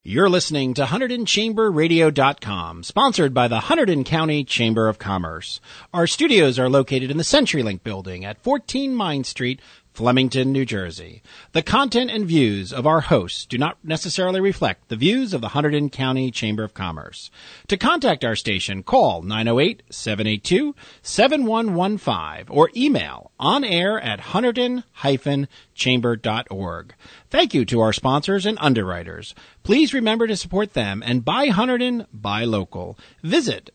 You're listening to HunterdonChamberRadio.com, sponsored by the Hunterdon County Chamber of Commerce. Our studios are located in the CenturyLink building at 14 Mine Street, Flemington, New Jersey. The content and views of our hosts do not necessarily reflect the views of the Hunterdon County Chamber of Commerce. To contact our station, call 908-782-7115 or email onair@hunterdon-chamber.org. Thank you to our sponsors and underwriters. Please remember to support them and buy Hunterdon, buy local. Visit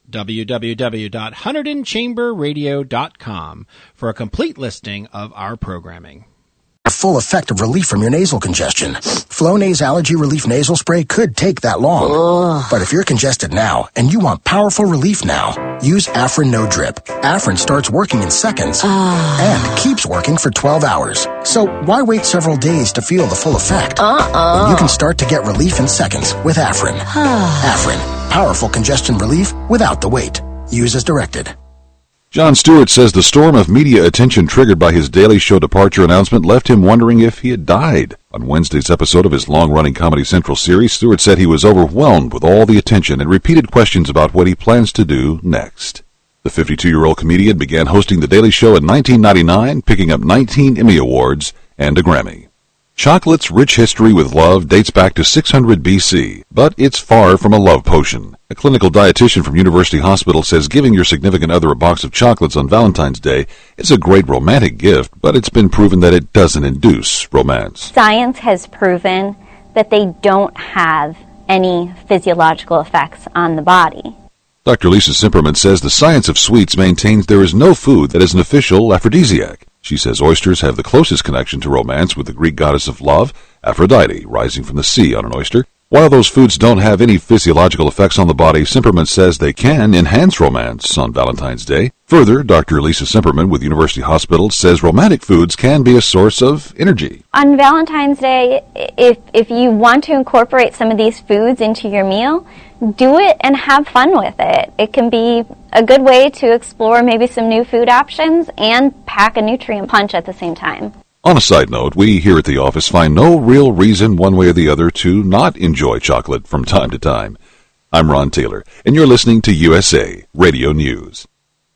www.HunterdonChamberRadio.com for a complete listing of our programming. Full effective relief from your nasal congestion. Flonase Allergy Relief Nasal Spray could take that long. But if you're congested now and you want powerful relief now, use Afrin No Drip. Afrin starts working in seconds and keeps working for 12 hours. So why wait several days to feel the full effect? You can start to get relief in seconds with Afrin. Afrin, powerful congestion relief without the wait. Use as directed. Jon Stewart says the storm of media attention triggered by his Daily Show departure announcement left him wondering if he had died. On Wednesday's episode of his long-running Comedy Central series, Stewart said he was overwhelmed with all the attention and repeated questions about what he plans to do next. The 52-year-old comedian began hosting The Daily Show in 1999, picking up 19 Emmy Awards and a Grammy. Chocolate's rich history with love dates back to 600 BC, but it's far from a love potion. A clinical dietitian from University Hospital says giving your significant other a box of chocolates on Valentine's Day is a great romantic gift, but it's been proven that it doesn't induce romance. Science has proven that they don't have any physiological effects on the body. Dr. Lisa Simperman says the science of sweets maintains there is no food that is an official aphrodisiac. She says oysters have the closest connection to romance with the Greek goddess of love, Aphrodite, rising from the sea on an oyster. While those foods don't have any physiological effects on the body, Simperman says they can enhance romance on Valentine's Day. Further, Dr. Lisa Simperman with University Hospital says romantic foods can be a source of energy. On Valentine's Day, if you want to incorporate some of these foods into your meal, do it and have fun with it. It can be a good way to explore maybe some new food options and pack a nutrient punch at the same time. On a side note, we here at the office find no real reason one way or the other to not enjoy chocolate from time to time. I'm Ron Taylor, and you're listening to USA Radio News.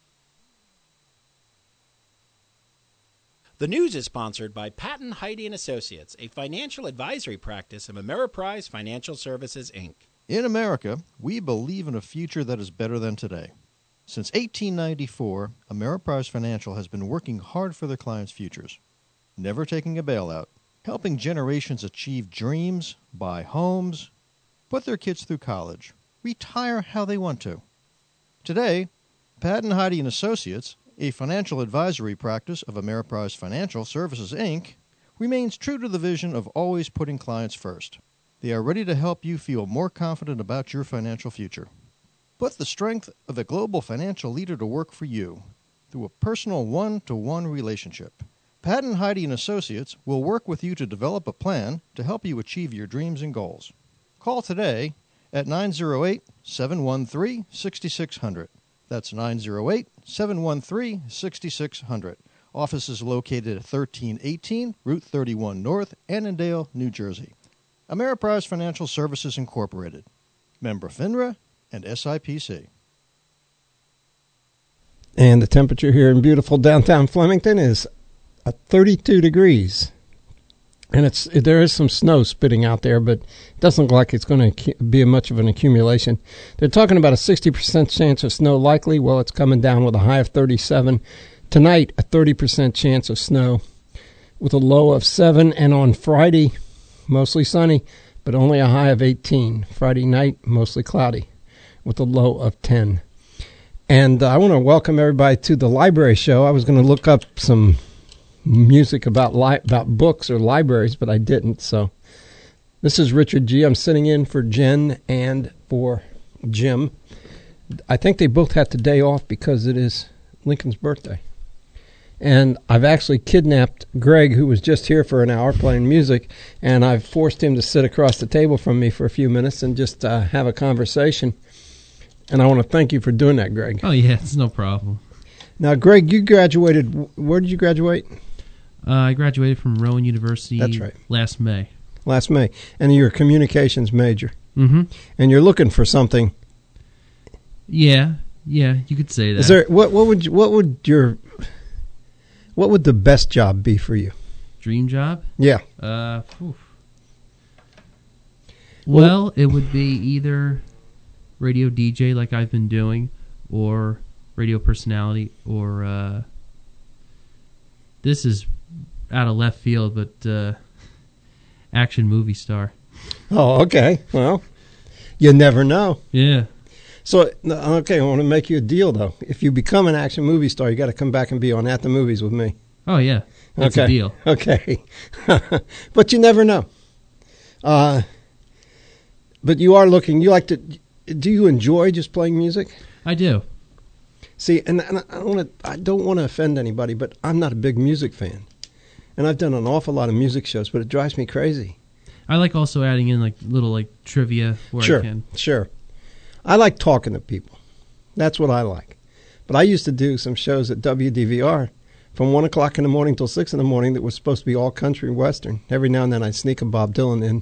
The news is sponsored by Patton, Heide & Associates, a financial advisory practice of Ameriprise Financial Services, Inc. In America, we believe in a future that is better than today. Since 1894, Ameriprise Financial has been working hard for their clients' futures, never taking a bailout, helping generations achieve dreams, buy homes, put their kids through college, retire how they want to. Today, Patton, Heide & Associates, a financial advisory practice of Ameriprise Financial Services, Inc., remains true to the vision of always putting clients first. They are ready to help you feel more confident about your financial future. Put the strength of a global financial leader to work for you through a personal one-to-one relationship. Patton, Heide & Associates will work with you to develop a plan to help you achieve your dreams and goals. Call today at 908-713-6600. That's 908-713-6600. Office is located at 1318 Route 31 North, Annandale, New Jersey. Ameriprise Financial Services, Incorporated. Member FINRA and SIPC. And the temperature here in beautiful downtown Flemington is 32 degrees. And there is some snow spitting out there, but it doesn't look like it's going to be much of an accumulation. They're talking about a 60% chance of snow likely. Well, it's coming down with a high of 37. Tonight, a 30% chance of snow with a low of 7. And on Friday, mostly sunny, but only a high of 18. Friday night, mostly cloudy, with a low of 10. And I want to welcome everybody to the library show. I was going to look up some music about books or libraries, but I didn't. So this is Richard G. I'm sitting in for Jen and for Jim. I think they both had the day off because it is Lincoln's birthday. And I've actually kidnapped Greg, who was just here for an hour playing music, and I've forced him to sit across the table from me for a few minutes and just have a conversation. And I want to thank you for doing that, Greg. Oh, yeah, it's no problem. Now, Greg, you graduated. Where did you graduate? I graduated from Rowan University. That's right. Last May. Last May. And you're a communications major. Mm-hmm. and you're looking for something. Yeah, you could say that. Is there what would the best job be for you? Dream job? Yeah. Well, it would be either radio DJ like I've been doing, or radio personality, or this is out of left field, but action movie star. Oh, okay. Well, you never know. Yeah. So, okay, I want to make you a deal, though. If you become an action movie star, you got to come back and be on At the Movies with me. Oh, yeah. That's okay. a deal. Okay. But you never know. But you are looking, you like to, do you enjoy just playing music? I do. See, and I don't want to offend anybody, but I'm not a big music fan. And I've done an awful lot of music shows, but it drives me crazy. I like also adding in like little like trivia where I can. Sure. I like talking to people. That's what I like. But I used to do some shows at WDVR from 1 o'clock in the morning till 6 in the morning that was supposed to be all country and western. Every now and then I'd sneak a Bob Dylan in.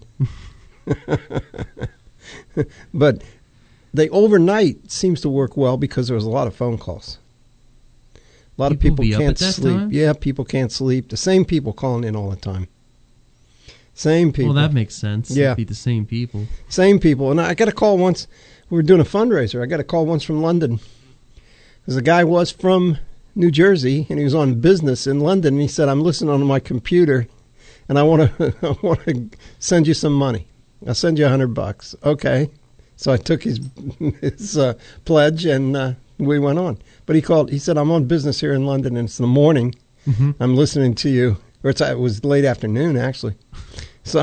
But they overnight seems to work well because there was a lot of phone calls. A lot of people can't sleep. Time? Yeah, people can't sleep. The same people calling in all the time. Same people. Well, that makes sense. Yeah. It'd be the same people. Same people. And I got a call once. We were doing a fundraiser. I got a call once from London. Because the guy was from New Jersey, and he was on business in London. And he said, I'm listening on my computer, and I want to send you some money. I'll send you $100. Okay. So I took his pledge, and we went on. But he called. He said, I'm on business here in London, and it's in the morning. Mm-hmm. I'm listening to you. Or it was late afternoon, actually. So,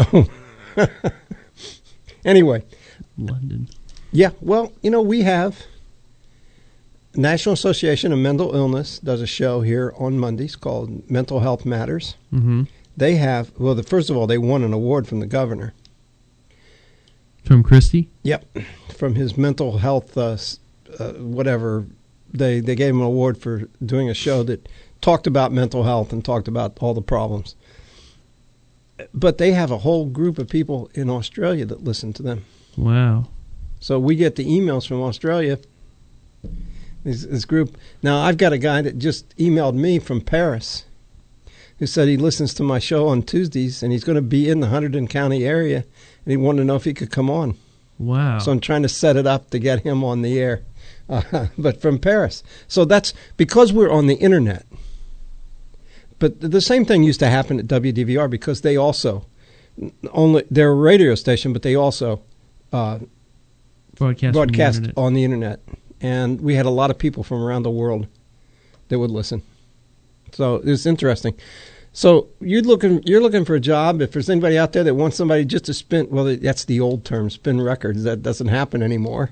anyway. London. Yeah, well, we have National Association of Mental Illness does a show here on Mondays called Mental Health Matters. Mm-hmm. They have, first of all, they won an award from the governor. From Christie? Yep, from his mental health, whatever. They gave him an award for doing a show that talked about mental health and talked about all the problems. But they have a whole group of people in Australia that listen to them. Wow. So we get the emails from Australia, this group. Now, I've got a guy that just emailed me from Paris who said he listens to my show on Tuesdays, and he's going to be in the Hunterdon County area, and he wanted to know if he could come on. Wow. So I'm trying to set it up to get him on the air, but from Paris. So that's because we're on the Internet. But the same thing used to happen at WDVR because they also, they're a radio station, but they also broadcast on the Internet. And we had a lot of people from around the world that would listen. So it's interesting. So you're looking for a job. If there's anybody out there that wants somebody just to spin, well, that's the old term, spin records. That doesn't happen anymore.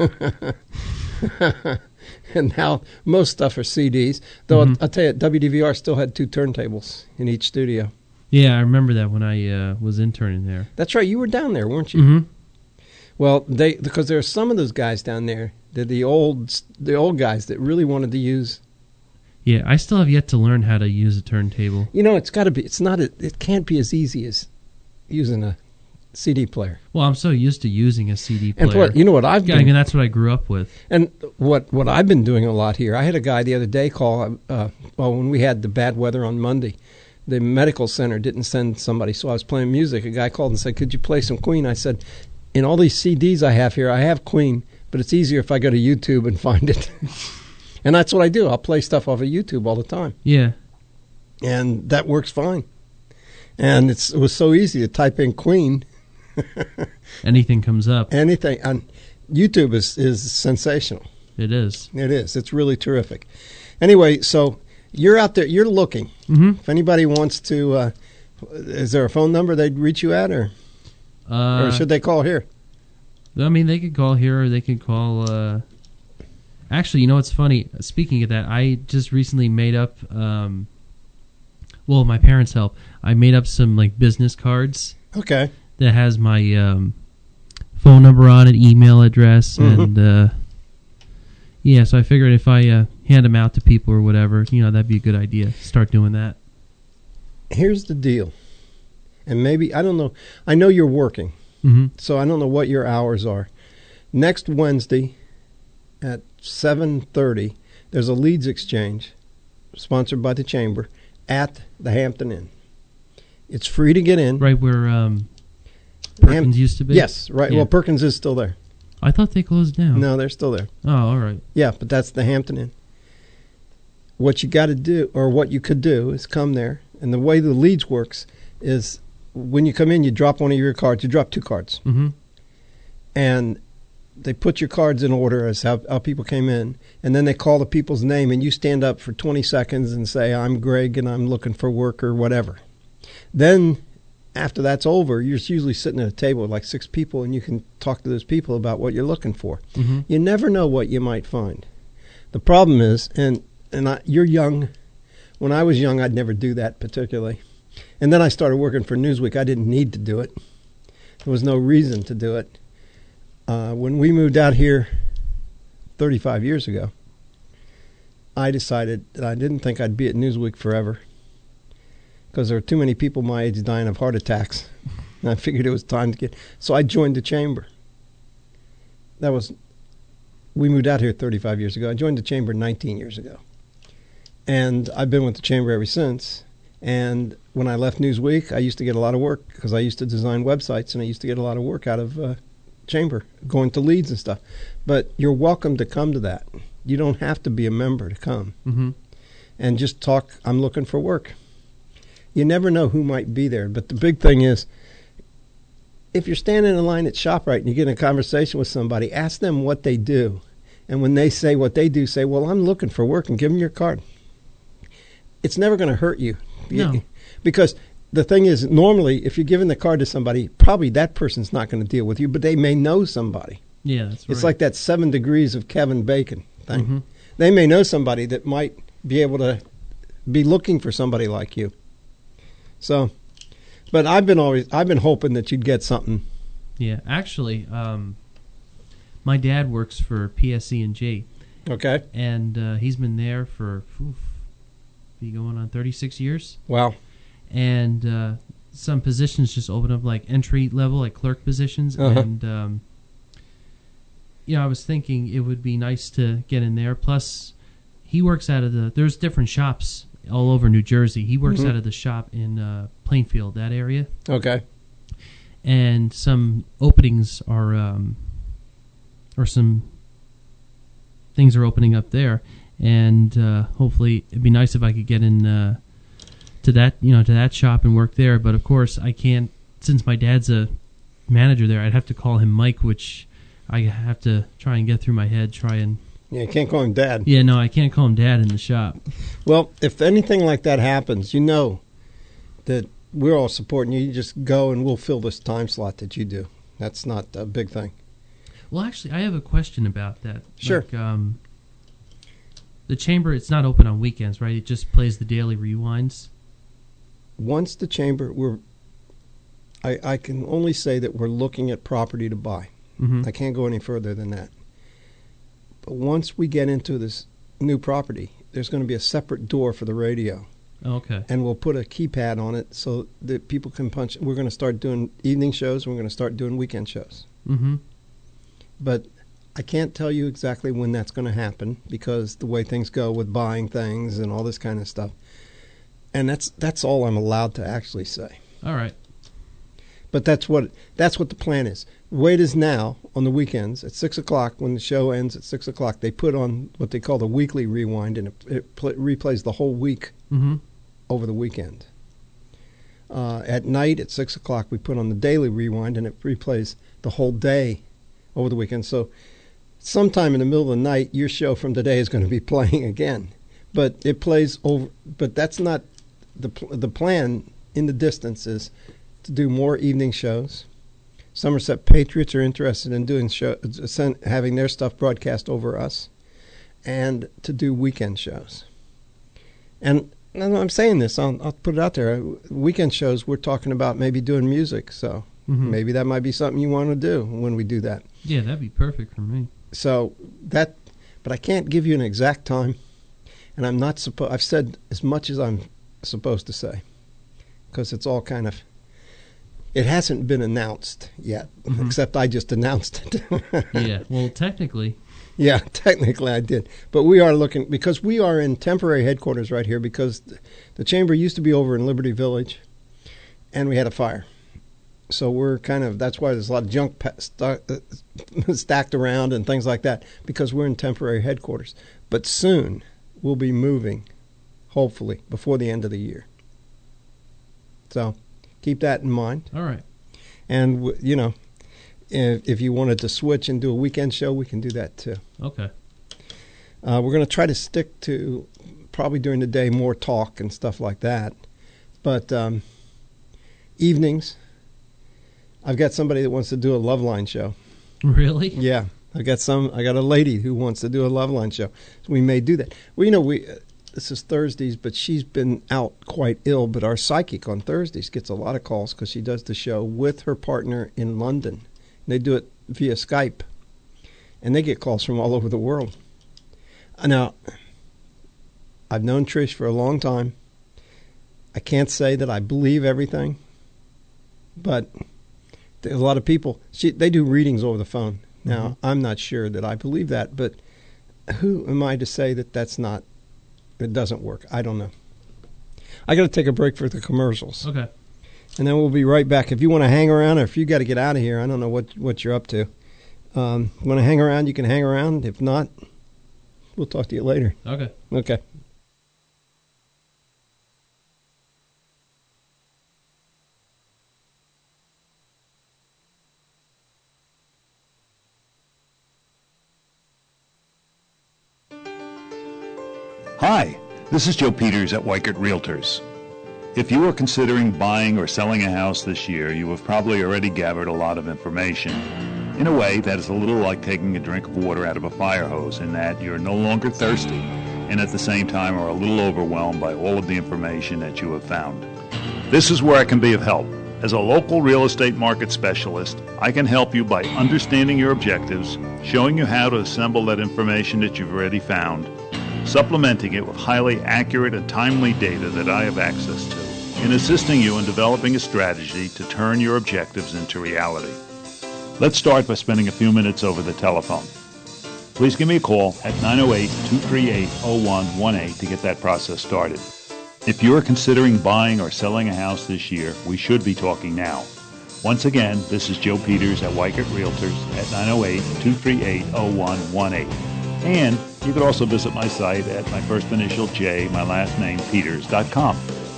And now most stuff are CDs. Though I'll tell you, WDVR still had 2 turntables in each studio. Yeah, I remember that when I was interning there. That's right. You were down there, weren't you? Mm-hmm. Well, because there are some of those guys down there, they're the old guys that really wanted to use. Yeah, I still have yet to learn how to use a turntable. It's got to be. It can't be as easy as using a CD player. Well, I'm so used to using a CD player. And you know what I've been... I mean, that's what I grew up with. And what I've been doing a lot here, I had a guy the other day call, when we had the bad weather on Monday, the medical center didn't send somebody, so I was playing music. A guy called and said, could you play some Queen? I said, in all these CDs I have here, I have Queen, but it's easier if I go to YouTube and find it. And that's what I do. I'll play stuff off of YouTube all the time. Yeah. And that works fine. And it was so easy to type in Queen. Anything comes up. Anything. And YouTube is sensational. It is. It is. It's really terrific. Anyway, so you're out there. You're looking. Mm-hmm. If anybody wants to, is there a phone number they'd reach you at, or should they call here? I mean, they could call here, or they could call... Actually, you know what's funny? Speaking of that, I just recently made up... well, with my parents' help, I made up some business cards. Okay. That has my phone number on it, email address, and so I figured if I hand them out to people or whatever, that'd be a good idea. Start doing that. Here's the deal, and maybe I don't know. I know you're working. So I don't know what your hours are. Next Wednesday at 7:30, there's a leads exchange sponsored by the Chamber at the Hampton Inn. It's free to get in. Right where Perkins used to be? Yes, right. Yeah. Well, Perkins is still there. I thought they closed down. No, they're still there. Oh, all right. Yeah, but that's the Hampton Inn. What you got to do, or what you could do, is come there. And the way the leads works is when you come in, you drop one of your cards. You drop 2 cards. Mm-hmm. And they put your cards in order as how people came in. And then they call the people's name, and you stand up for 20 seconds and say, I'm Greg, and I'm looking for work or whatever. Then after that's over, you're usually sitting at a table with like 6 people, and you can talk to those people about what you're looking for. Mm-hmm. You never know what you might find. The problem is, you're young. When I was young, I'd never do that particularly. And then I started working for Newsweek. I didn't need to do it. There was no reason to do it. When we moved out here 35 years ago, I decided that I didn't think I'd be at Newsweek forever because there were too many people my age dying of heart attacks. And I figured it was time to so I joined the Chamber. We moved out here 35 years ago. I joined the Chamber 19 years ago. And I've been with the Chamber ever since. And when I left Newsweek, I used to get a lot of work because I used to design websites, and I used to get a lot of work out of Chamber, going to leads and stuff. But you're welcome to come to that. You don't have to be a member to come. Mm-hmm. And just talk, I'm looking for work. You never know who might be there. But the big thing is, if you're standing in line at ShopRite and you get in a conversation with somebody, ask them what they do. And when they say what they do, say, well, I'm looking for work, and give them your card. It's never going to hurt you. No. Because the thing is, normally, if you're giving the card to somebody, probably that person's not going to deal with you, but they may know somebody. Yeah, that's right. It's like that 7 degrees of Kevin Bacon thing. Mm-hmm. They may know somebody that might be able to be looking for somebody like you. So, but I've been hoping that you'd get something. Yeah, actually, my dad works for PSE&G. Okay. And he's been there for be going on 36 years. Wow. And some positions just open up, like entry level, like clerk positions. Uh-huh. And I was thinking it would be nice to get in there. Plus, he works out of there's different shops all over New Jersey. He works out of the shop in Plainfield, that area. Okay. And some openings are, or some things are opening up there. And hopefully it'd be nice if I could get in to that shop and work there. But of course I can't, since my dad's a manager there. I'd have to call him Mike, which I have to try and get through my head. Yeah, you can't call him Dad. Yeah, no, I can't call him Dad in the shop. Well, if anything like that happens, you know that we're all supporting you. You just go and we'll fill this time slot that you do. That's not a big thing. Well, actually, I have a question about that. Sure. Like, the Chamber, it's not open on weekends, right? It just plays the daily rewinds. Once the Chamber, I can only say that we're looking at property to buy. Mm-hmm. I can't go any further than that. But once we get into this new property, there's going to be a separate door for the radio. Okay. And we'll put a keypad on it so that people can punch. We're going to start doing evening shows. And we're going to start doing weekend shows. Mm-hmm. But I can't tell you exactly when that's going to happen because the way things go with buying things and all this kind of stuff. And that's all I'm allowed to actually say. All right. But that's what the plan is. The way it is now on the weekends at 6 o'clock, when the show ends at 6 o'clock, they put on what they call the weekly rewind, and it replays the whole week over the weekend. At night at 6 o'clock, we put on the daily rewind, and it replays the whole day over the weekend. So sometime in the middle of the night, your show from today is going to be playing again. But it plays over. But that's not the plan in the distance is to do more evening shows. Somerset Patriots are interested in doing having their stuff broadcast over us, and to do weekend shows. And I'm saying this, I'll put it out there. Weekend shows, we're talking about maybe doing music, so maybe that might be something you want to do when we do that. Yeah, that'd be perfect for me. So but I can't give you an exact time, and I'm not I've said as much as I'm supposed to say, because it's all kind of It hasn't been announced yet, except I just announced it. Yeah, well, technically. Yeah, technically I did. But we are looking, because we are in temporary headquarters right here, because the chamber used to be over in Liberty Village, and we had a fire. So we're that's why there's a lot of junk stacked around and things like that, because we're in temporary headquarters. But soon we'll be moving, hopefully, before the end of the year. So keep that in mind. All right. And, if you wanted to switch and do a weekend show, we can do that too. Okay. We're going to try to stick to, probably during the day, more talk and stuff like that. But evenings, I've got somebody that wants to do a Loveline show. Really? Yeah. I got a lady who wants to do a Loveline show. So we may do that. Well, this is Thursdays, but she's been out quite ill. But our psychic on Thursdays gets a lot of calls because she does the show with her partner in London. They do it via Skype, and they get calls from all over the world. Now, I've known Trish for a long time. I can't say that I believe everything, but a lot of people, they do readings over the phone. Now, I'm not sure that I believe that, but who am I to say that it doesn't work? I don't know. I got to take a break for the commercials. Okay. And then we'll be right back. If you want to hang around, or if you got to get out of here, I don't know what you're up to. You want to hang around, you can hang around. If not, we'll talk to you later. Okay. Okay. Hi, this is Joe Peters at Weichert Realtors. If you are considering buying or selling a house this year, you have probably already gathered a lot of information. In a way, that is a little like taking a drink of water out of a fire hose, in that you're no longer thirsty and at the same time are a little overwhelmed by all of the information that you have found. This is where I can be of help. As a local real estate market specialist, I can help you by understanding your objectives, showing you how to assemble that information that you've already found, supplementing it with highly accurate and timely data that I have access to, and assisting you in developing a strategy to turn your objectives into reality. Let's start by spending a few minutes over the telephone. Please give me a call at 908-238-0118 to get that process started. If you are considering buying or selling a house this year, we should be talking now. Once again, this is Joe Peters at Weichert Realtors at 908-238-0118. And you could also visit my site at my first initial J, my last name, Peters.com.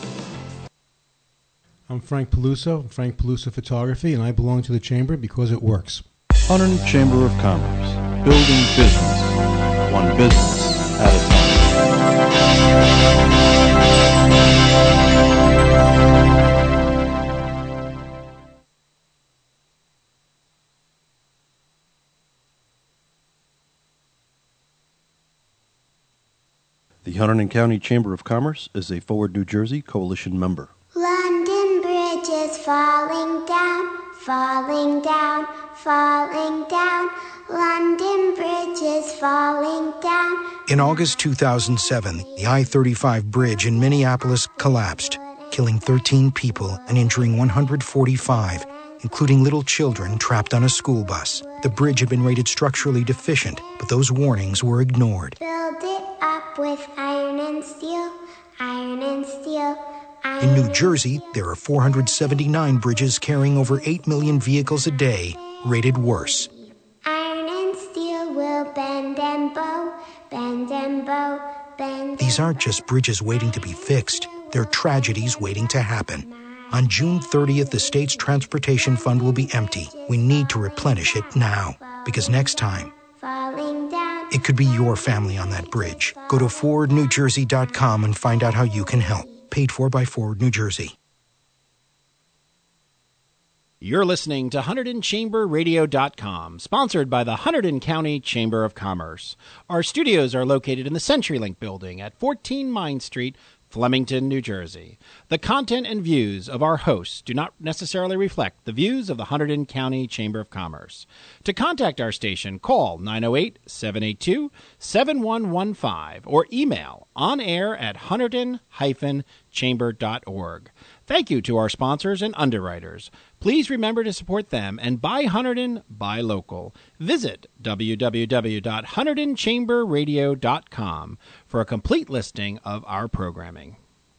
I'm Frank Peluso, Frank Peluso Photography, and I belong to the Chamber because it works. Hunterdon Chamber of Commerce, building business, one business at a time. The Hunterdon County Chamber of Commerce is a Forward New Jersey Coalition member. London Bridge is falling down, falling down, falling down. London Bridge is falling down. In August 2007, the I-35 bridge in Minneapolis collapsed, killing 13 people and injuring 145, including little children trapped on a school bus. The bridge had been rated structurally deficient, but those warnings were ignored. Build it up with iron and steel, iron and steel. In New Jersey, there are 479 bridges carrying over 8 million vehicles a day, rated worse. Iron and steel will bend and bow, bend and bow, bend. These aren't just bridges waiting to be fixed, they're tragedies waiting to happen. On June 30th, the state's transportation fund will be empty. We need to replenish it now, because next time, it could be your family on that bridge. Go to forwardnewjersey.com and find out how you can help. Paid for by Forward New Jersey. You're listening to HunterdonChamberRadio.com, sponsored by the Hunterdon County Chamber of Commerce. Our studios are located in the CenturyLink building at 14 Mine Street, Flemington, New Jersey. The content and views of our hosts do not necessarily reflect the views of the Hunterdon County Chamber of Commerce. To contact our station, call 908-782-7115 or email onair@hunterdon-chamber.org. Thank you to our sponsors and underwriters. Please remember to support them and buy Hunterdon, buy local. Visit www.hunterdonchamberradio.com for a complete listing of our programming.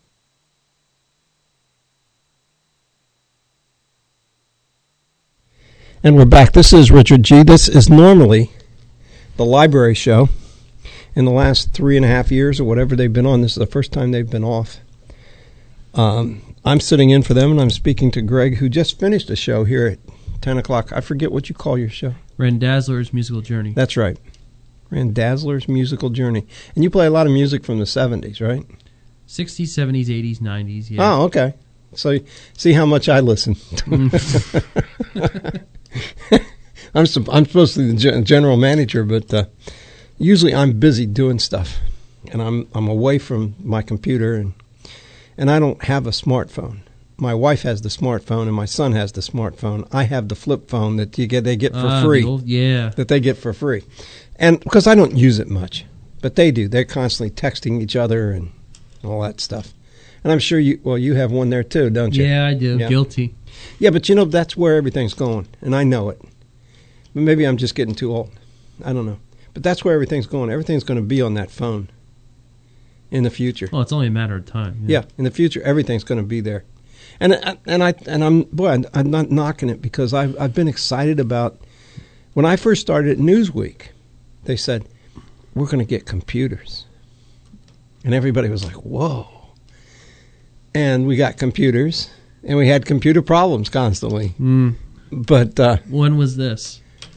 And we're back. This is Richard G. This is normally the library show. In the last 3.5 years or whatever they've been on, this is the first time they've been off. I'm sitting in for them, and I'm speaking to Greg, who just finished a show here at 10 o'clock. I forget what you call your show. Randazzler's Musical Journey. That's right. Randazzler's Musical Journey. And you play a lot of music from the 70s, right? 60s, 70s, 80s, 90s, yeah. Oh, okay. So see how much I listen. I'm supposed to be the general manager, but usually I'm busy doing stuff, and I'm away from my computer, and I don't have a smartphone. My wife has the smartphone, and my son has the smartphone. I have the flip phone that they get for free. That they get for free, and because I don't use it much, but they do. They're constantly texting each other and all that stuff. And I'm sure you have one there too, don't you? Yeah, I do. Yeah. Guilty. Yeah, but that's where everything's going, and I know it. But maybe I'm just getting too old. I don't know. But that's where everything's going. Everything's going to be on that phone in the future. Well, it's only a matter of time. Yeah, in the future, everything's going to be there. And I'm not knocking it, because I've been excited about when I first started at Newsweek. They said, we're going to get computers, and everybody was like, whoa. And we got computers, and we had computer problems constantly. But when was this?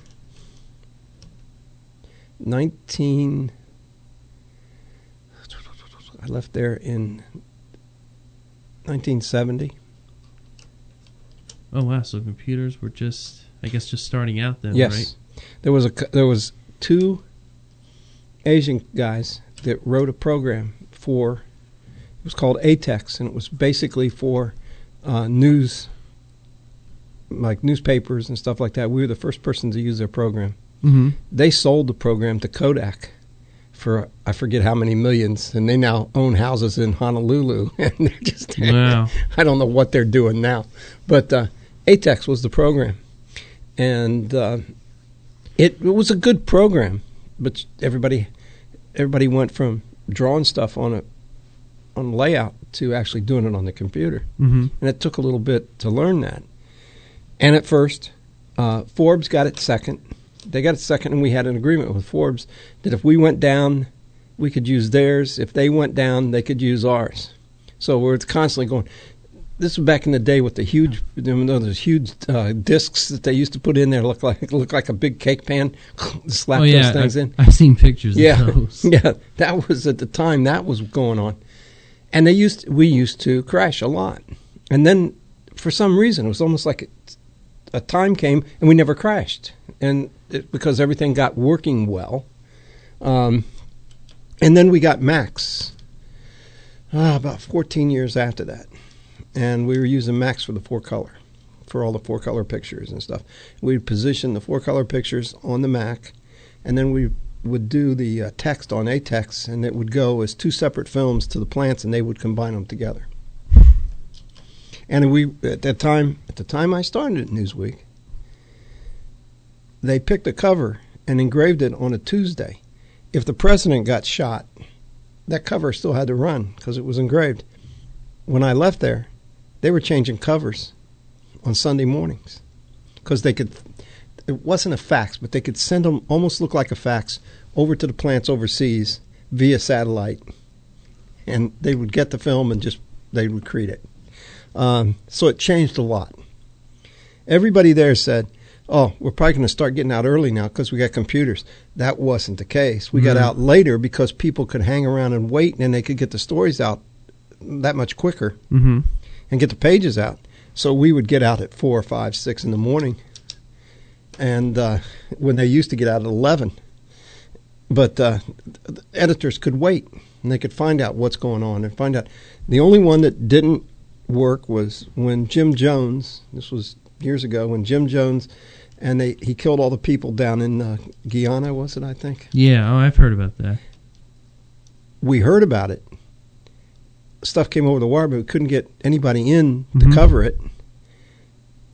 I left there in 1970. Oh wow! So computers were just starting out then, yes. Right? There was 2 Asian guys that wrote a program for. It was called ATEX, and it was basically for news, like newspapers and stuff like that. We were the first person to use their program. Mm-hmm. They sold the program to Kodak for I forget how many millions, and they now own houses in Honolulu. And they're just wow. I don't know what they're doing now, but ATEX was the program, and it was a good program. But everybody went from drawing stuff on layout to actually doing it on the computer. Mm-hmm. And it took a little bit to learn that. And at first, Forbes got it second. They got it second, and we had an agreement with Forbes that if we went down, we could use theirs. If they went down, they could use ours. So we're constantly going. This was back in the day with the huge, those huge discs that they used to put in there look like a big cake pan. Slap those things in. I've seen pictures of those. Yeah, that was at the time that was going on. And we used to crash a lot. And then, for some reason, it was almost like a time came and we never crashed. And because everything got working well. And then we got Max about 14 years after that. And we were using Max for the 4-color, for all the 4-color pictures and stuff. We'd position the 4-color pictures on the Mac, and then we would do the text on ATEX, and it would go as 2 separate films to the plants, and they would combine them together. And at the time I started at Newsweek, they picked a cover and engraved it on a Tuesday. If the president got shot, that cover still had to run because it was engraved. When I left there, they were changing covers on Sunday mornings because they could. It wasn't a fax, but they could send them, almost look like a fax, over to the plants overseas via satellite, and they would get the film and they would create it. So it changed a lot. Everybody there said, "Oh, we're probably going to start getting out early now because we got computers." That wasn't the case. We got out later because people could hang around and wait, and they could get the stories out that much quicker and get the pages out. So we would get out at 4, 5, 6 in the morning, and when they used to get out at 11. But the editors could wait, and they could find out what's going on and find out. The only one that didn't work was when Jim Jones, this was years ago, when Jim Jones, and he killed all the people down in Guyana, was it, I think? Yeah, I've heard about that. We heard about it. Stuff came over the wire, but we couldn't get anybody in to cover it.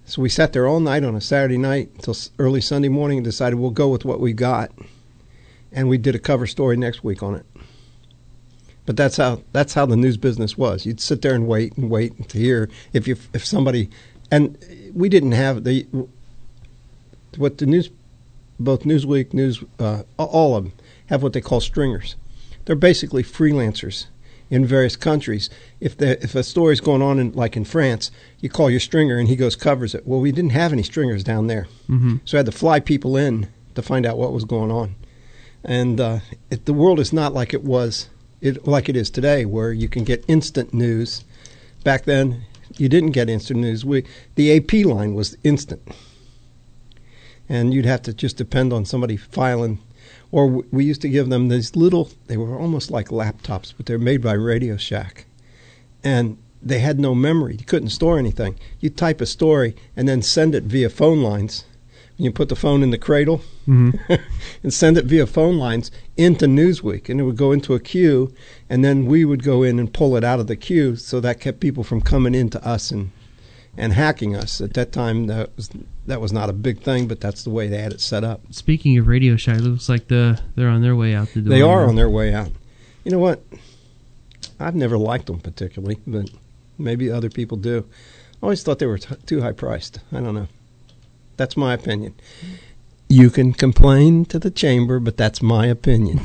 So we sat there all night on a Saturday night until early Sunday morning and decided we'll go with what we got. And we did a cover story next week on it. But that's how the news business was. You'd sit there and wait to hear if somebody, and we didn't have both Newsweek, all of them have what they call stringers. They're basically freelancers in various countries. If a story's going on in France, you call your stringer and he goes covers it. Well, we didn't have any stringers down there, so I had to fly people in to find out what was going on. And the world is not like it was, like it is today, where you can get instant news. Back then, you didn't get instant news. The AP line was instant, and you'd have to just depend on somebody filing. Or we used to give them these they were almost like laptops, but they're made by Radio Shack. And they had no memory. You couldn't store anything. You type a story and then send it via phone lines. And you put the phone in the cradle and send it via phone lines into Newsweek. And it would go into a queue, and then we would go in and pull it out of the queue, so that kept people from coming into us and hacking us. At that time, that was not a big thing, but that's the way they had it set up. Speaking of Radio Shack, it looks like they're on their way out the door. They are on their way out. You know what? I've never liked them particularly, but maybe other people do. I always thought they were too high priced. I don't know. That's my opinion. You can complain to the chamber, but that's my opinion.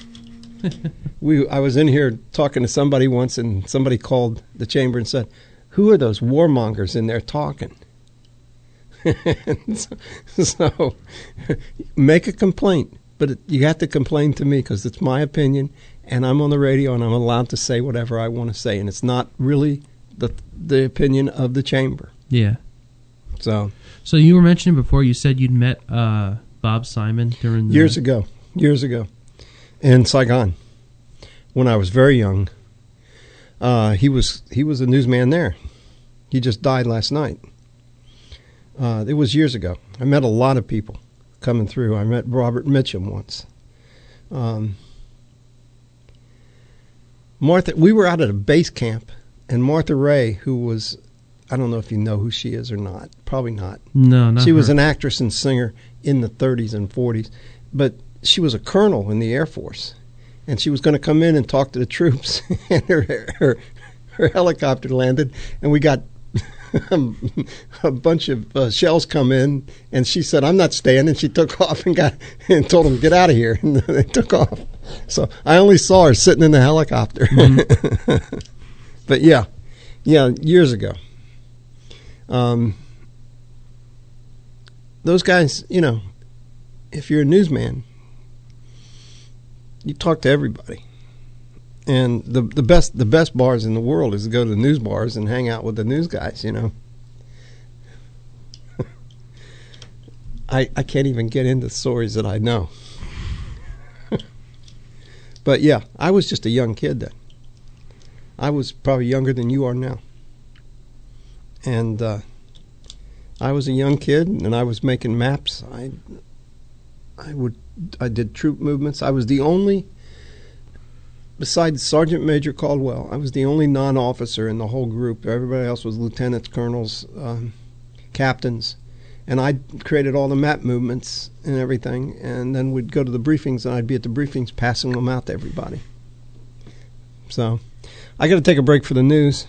I was in here talking to somebody once, and somebody called the chamber and said, "Who are those warmongers in there talking?" so make a complaint, but you have to complain to me because it's my opinion, and I'm on the radio, and I'm allowed to say whatever I want to say, and it's not really the opinion of the chamber. Yeah. So you were mentioning before, you said you'd met Bob Simon during the... Years ago, in Saigon, when I was very young. He was a newsman there. He just died last night. It was years ago. I met a lot of people coming through. I met Robert Mitchum once. Martha, we were out at a base camp, and Martha Ray, who was, I don't know if you know who she is or not. Probably not. No, not She her. was an actress and singer in the 30s and 40s, but she was a colonel in the Air Force, and she was going to come in and talk to the troops, and her helicopter landed, and we got a bunch of shells come in, and she said, "I'm not staying," and she took off and told them, "Get out of here," and they took off. So I only saw her sitting in the helicopter. Mm-hmm. But yeah, years ago. Those guys, if you're a newsman, you talk to everybody. And the best bars in the world is to go to the news bars and hang out with the news guys, I can't even get into stories that I know. But yeah, I was just a young kid then. I was probably younger than you are now. And I was a young kid, and I was making maps. I did troop movements. I was the only, besides Sergeant Major Caldwell, I was the only non-officer in the whole group. Everybody else was lieutenants, colonels, captains. And I created all the map movements and everything. And then we'd go to the briefings, and I'd be at the briefings passing them out to everybody. So I got to take a break for the news.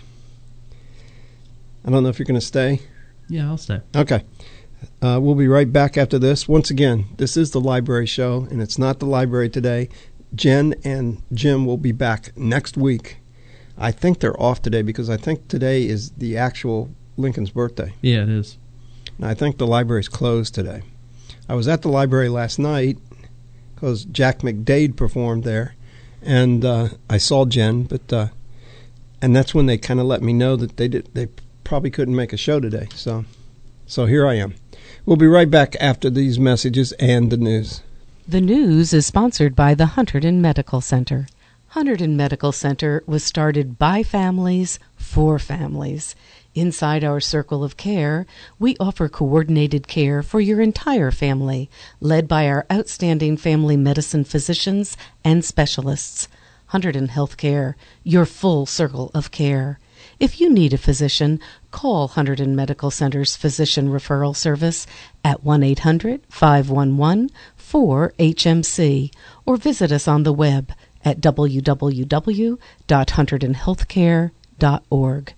I don't know if you're going to stay. Yeah, I'll stay. Okay. We'll be right back after this. Once again, this is the library show, and it's not the library today. Jen and Jim will be back next week. I think they're off today because I think today is the actual Lincoln's birthday. Yeah, it is. And I think the library's closed today. I was at the library last night because Jack McDade performed there, and I saw Jen, but and that's when they kind of let me know that they probably couldn't make a show today. So here I am. We'll be right back after these messages and the news. The news is sponsored by the Hunterdon Medical Center. Hunterdon Medical Center was started by families for families. Inside our circle of care, we offer coordinated care for your entire family, led by our outstanding family medicine physicians and specialists. Hunterdon Healthcare, your full circle of care. If you need a physician, call Hunterdon Medical Center's Physician Referral Service at 1-800-511-4HMC or visit us on the web at www.hunterdonhealthcare.org.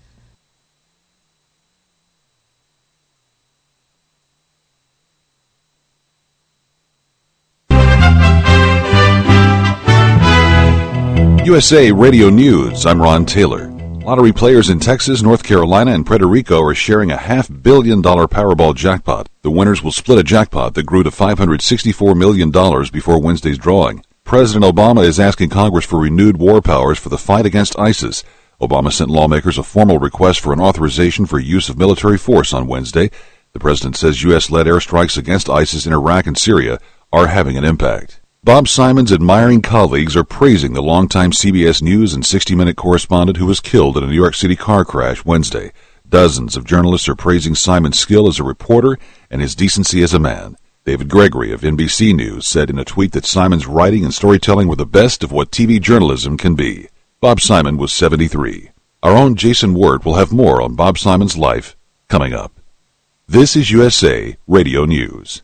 USA Radio News, I'm Ron Taylor. Lottery players in Texas, North Carolina, and Puerto Rico are sharing a $500 million Powerball jackpot. The winners will split a jackpot that grew to $564 million before Wednesday's drawing. President Obama is asking Congress for renewed war powers for the fight against ISIS. Obama sent lawmakers a formal request for an authorization for use of military force on Wednesday. The president says U.S.-led airstrikes against ISIS in Iraq and Syria are having an impact. Bob Simon's admiring colleagues are praising the longtime CBS News and 60 Minutes correspondent who was killed in a New York City car crash Wednesday. Dozens of journalists are praising Simon's skill as a reporter and his decency as a man. David Gregory of NBC News said in a tweet that Simon's writing and storytelling were the best of what TV journalism can be. Bob Simon was 73. Our own Jason Wirt will have more on Bob Simon's life coming up. This is USA Radio News.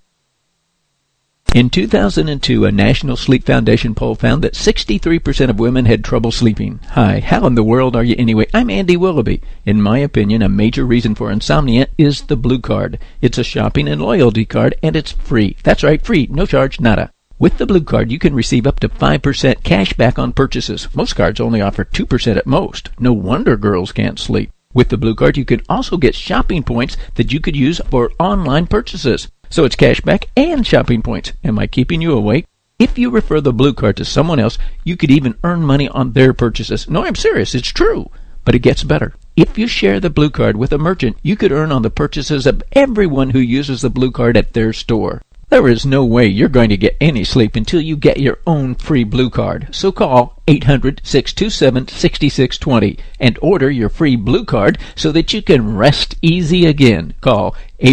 In 2002, a National Sleep Foundation poll found that 63% of women had trouble sleeping. Hi, how in the world are you anyway? I'm Andy Willoughby. In my opinion, a major reason for insomnia is the Blue Card. It's a shopping and loyalty card, and it's free. That's right, free. No charge, nada. With the Blue Card, you can receive up to 5% cash back on purchases. Most cards only offer 2% at most. No wonder girls can't sleep. With the Blue Card, you can also get shopping points that you could use for online purchases. So it's cashback and shopping points. Am I keeping you awake? If you refer the Blue Card to someone else, you could even earn money on their purchases. No, I'm serious. It's true. But it gets better. If you share the Blue Card with a merchant, you could earn on the purchases of everyone who uses the Blue Card at their store. There is no way you're going to get any sleep until you get your own free Blue Card. So call 800-627-6620 and order your free Blue Card so that you can rest easy again. Call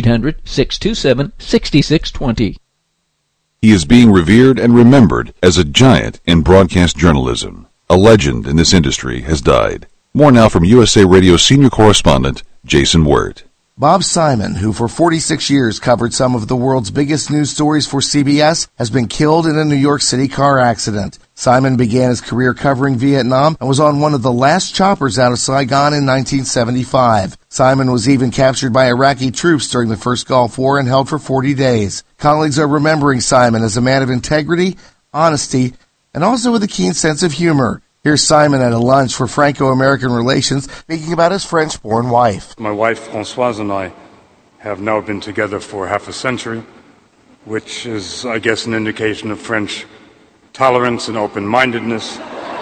800-627-6620. He is being revered and remembered as a giant in broadcast journalism. A legend in this industry has died. More now from USA Radio senior correspondent Jason Wirt. Bob Simon, who for 46 years covered some of the world's biggest news stories for CBS, has been killed in a New York City car accident. Simon began his career covering Vietnam and was on one of the last choppers out of Saigon in 1975. Simon was even captured by Iraqi troops during the first Gulf War and held for 40 days. Colleagues are remembering Simon as a man of integrity, honesty, and also with a keen sense of humor. Here's Simon at a lunch for Franco-American relations speaking about his French-born wife. My wife, Françoise, and I have now been together for half a century, which is, I guess, an indication of French tolerance and open-mindedness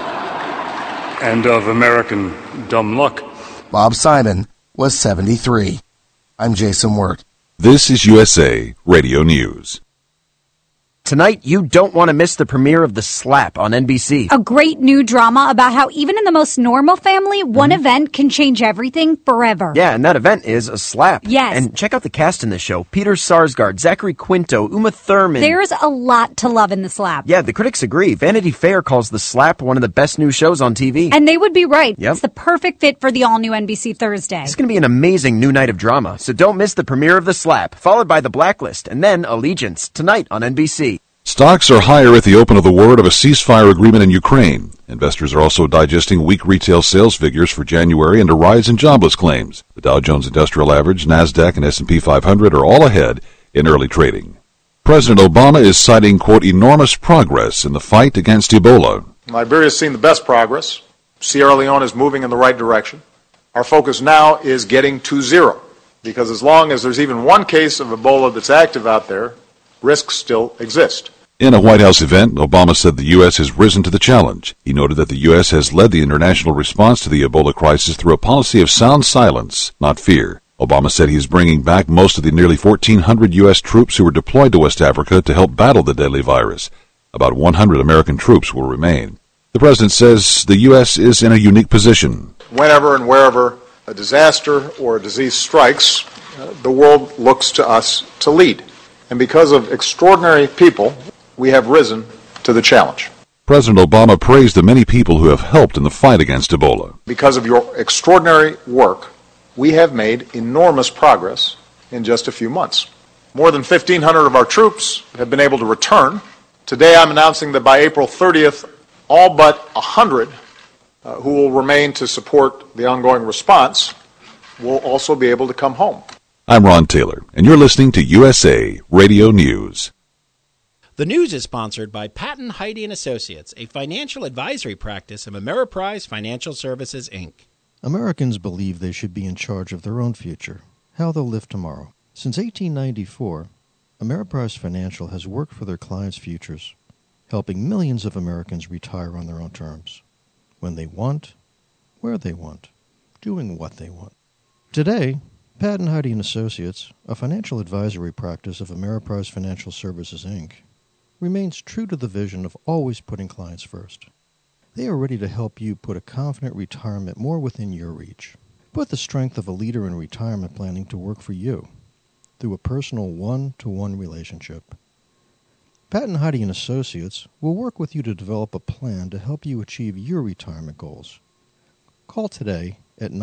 and of American dumb luck. Bob Simon was 73. I'm Jason Wirt. This is USA Radio News. Tonight, you don't want to miss the premiere of The Slap on NBC. A great new drama about how even in the most normal family, one event can change everything forever. Yeah, and that event is a slap. Yes. And check out the cast in this show. Peter Sarsgaard, Zachary Quinto, Uma Thurman. There's a lot to love in The Slap. Yeah, the critics agree. Vanity Fair calls The Slap one of the best new shows on TV. And they would be right. Yep. It's the perfect fit for the all-new NBC Thursday. It's going to be an amazing new night of drama, so don't miss the premiere of The Slap, followed by The Blacklist, and then Allegiance, tonight on NBC. Stocks are higher at the open of the word of a ceasefire agreement in Ukraine. Investors are also digesting weak retail sales figures for January and a rise in jobless claims. The Dow Jones Industrial Average, NASDAQ, and S&P 500 are all ahead in early trading. President Obama is citing, quote, enormous progress in the fight against Ebola. Liberia has seen the best progress. Sierra Leone is moving in the right direction. Our focus now is getting to zero, because as long as there's even one case of Ebola that's active out there, risks still exist. In a White House event, Obama said the U.S. has risen to the challenge. He noted that the U.S. has led the international response to the Ebola crisis through a policy of sound silence, not fear. Obama said he is bringing back most of the nearly 1,400 U.S. troops who were deployed to West Africa to help battle the deadly virus. About 100 American troops will remain. The president says the U.S. is in a unique position. Whenever and wherever a disaster or a disease strikes, the world looks to us to lead. And because of extraordinary people, we have risen to the challenge. President Obama praised the many people who have helped in the fight against Ebola. Because of your extraordinary work, we have made enormous progress in just a few months. More than 1,500 of our troops have been able to return. Today I'm announcing that by April 30th, all but 100 who will remain to support the ongoing response will also be able to come home. I'm Ron Taylor, and you're listening to USA Radio News. The news is sponsored by Patton, Heide & Associates, a financial advisory practice of Ameriprise Financial Services, Inc. Americans believe they should be in charge of their own future, how they'll live tomorrow. Since 1894, Ameriprise Financial has worked for their clients' futures, helping millions of Americans retire on their own terms, when they want, where they want, doing what they want. Today, Patton, Heide & Associates, a financial advisory practice of Ameriprise Financial Services, Inc., remains true to the vision of always putting clients first. They are ready to help you put a confident retirement more within your reach. Put the strength of a leader in retirement planning to work for you through a personal one-to-one relationship. Patton, Heide & Associates will work with you to develop a plan to help you achieve your retirement goals. Call today at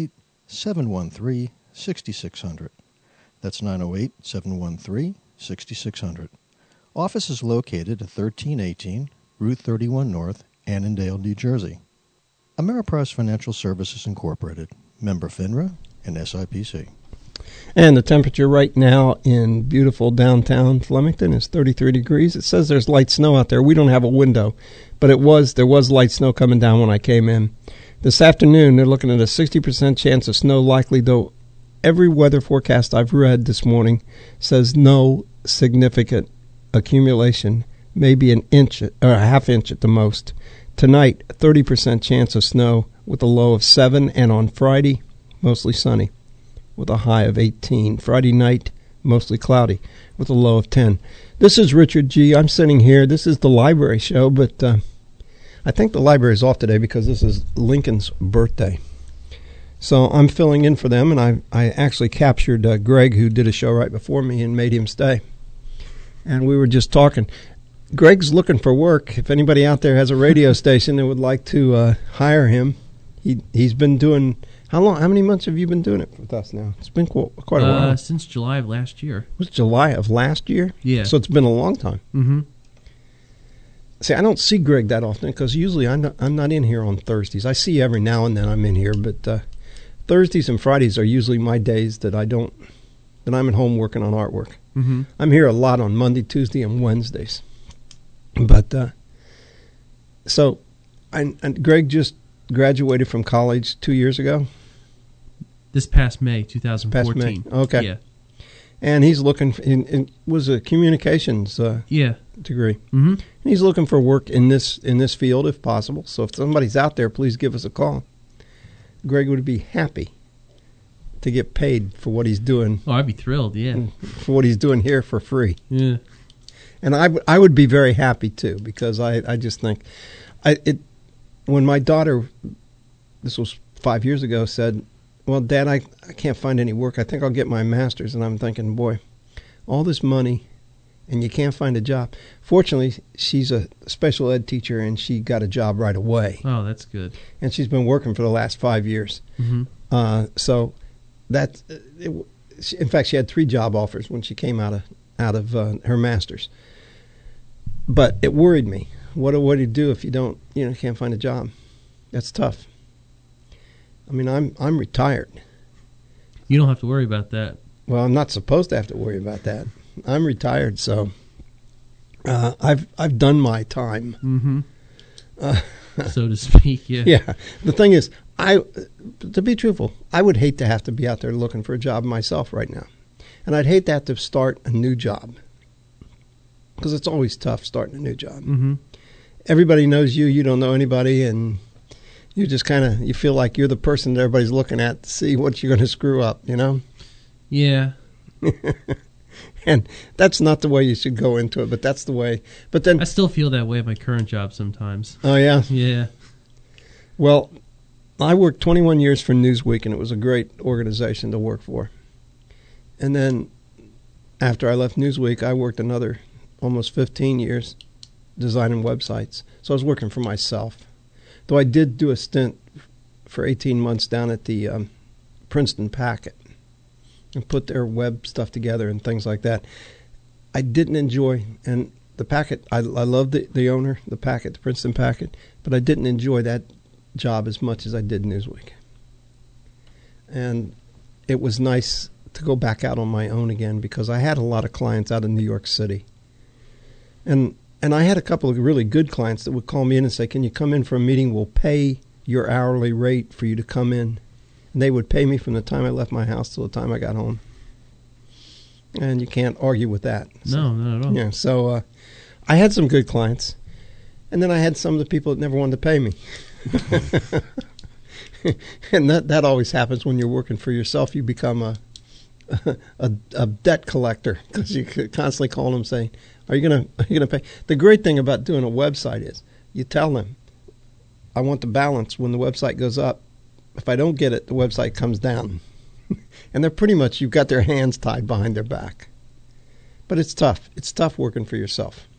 908-713-6600. That's 908-713-6600. Office is located at 1318 Route 31 North, Annandale, New Jersey. Ameriprise Financial Services Incorporated, member FINRA and SIPC. And the temperature right now in beautiful downtown Flemington is 33 degrees. It says there's light snow out there. We don't have a window, but there was light snow coming down when I came in. This afternoon, they're looking at a 60% chance of snow likely, though every weather forecast I've read this morning says no significant accumulation, maybe an inch or a half inch at the most. Tonight, 30% chance of snow with a low of 7, and on Friday, mostly sunny with a high of 18. Friday night, mostly cloudy with a low of 10. This is Richard G. I'm sitting here. This is the library show, but I think the library is off today because this is Lincoln's birthday. So I'm filling in for them, and I actually captured Greg, who did a show right before me, and made him stay. And we were just talking. Greg's looking for work. If anybody out there has a radio station that would like to hire him, he's been doing. How long? How many months have you been doing it with us now? It's been quite a while. Since July of last year. It was July of last year? Yeah. So it's been a long time. Mm-hmm. See, I don't see Greg that often because usually I'm not in here on Thursdays. I see every now and then I'm in here, but Thursdays and Fridays are usually my days that I'm at home working on artwork. Mm-hmm. I'm here a lot on Monday, Tuesday, and Wednesdays. But and Greg just graduated from college 2 years ago. This past May, 2014. Past May. Okay. Yeah. And he's looking was a communications degree. Mm-hmm. And he's looking for work in this field if possible. So if somebody's out there, please give us a call. Greg would be happy to get paid for what he's doing. Oh, I'd be thrilled, yeah. For what he's doing here for free. Yeah. And I would be very happy too, because I just think when my daughter, this was 5 years ago, said, "Well, Dad, I can't find any work. I think I'll get my master's." And I'm thinking, boy, all this money and you can't find a job. Fortunately, she's a special ed teacher and she got a job right away. Oh, that's good. And she's been working for the last 5 years. Mm-hmm. So that, in fact, she had 3 job offers when she came out of her master's. But it worried me. What do you do if you can't find a job? That's tough. I mean, I'm retired. You don't have to worry about that. Well, I'm not supposed to have to worry about that. I'm retired, so I've done my time. Mm-hmm. So to speak, yeah. Yeah. The thing is, to be truthful, I would hate to have to be out there looking for a job myself right now. And I'd hate to have to start a new job. Because it's always tough starting a new job. Mm-hmm. Everybody knows you. You don't know anybody. And you just you feel like you're the person that everybody's looking at to see what you're going to screw up, you know? Yeah. And that's not the way you should go into it, but that's the way. But then I still feel that way at my current job sometimes. Oh, yeah? Yeah. Well, I worked 21 years for Newsweek, and it was a great organization to work for. And then after I left Newsweek, I worked another almost 15 years designing websites. So I was working for myself. Though I did do a stint for 18 months down at the Princeton Packet and put their web stuff together and things like that. I didn't enjoy, and the Packet, I loved the owner, the Packet, the Princeton Packet, but I didn't enjoy that job as much as I did Newsweek. And it was nice to go back out on my own again because I had a lot of clients out in New York City. And I had a couple of really good clients that would call me in and say, can you come in for a meeting? We'll pay your hourly rate for you to come in. And they would pay me from the time I left my house till the time I got home. And you can't argue with that. No, not at all. Yeah, so I had some good clients. And then I had some of the people that never wanted to pay me. And that always happens when you're working for yourself. You become a debt collector because you constantly call them saying, are you gonna pay? The great thing about doing a website is you tell them, I want the balance when the website goes up. If I don't get it, the website comes down. And they're pretty much, you've got their hands tied behind their back. But it's tough. It's tough working for yourself.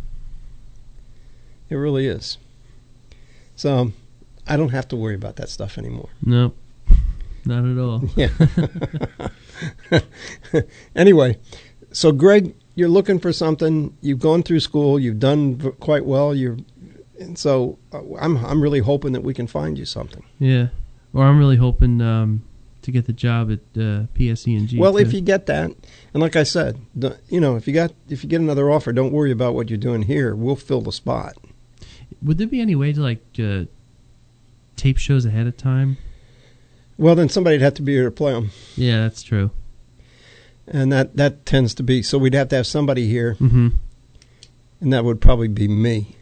It really is. So I don't have to worry about that stuff anymore. Nope. Not at all. Yeah. Anyway, so Greg, you're looking for something. You've gone through school. You've done quite well. And so I'm really hoping that we can find you something. Yeah. Or I'm really hoping to get the job at PSE&G. Well, if you get that, and like I said, if you get another offer, don't worry about what you're doing here. We'll fill the spot. Would there be any way to tape shows ahead of time? Well, then somebody'd have to be here to play them. Yeah, that's true. And that tends to be, so we'd have to have somebody here, mm-hmm. and that would probably be me.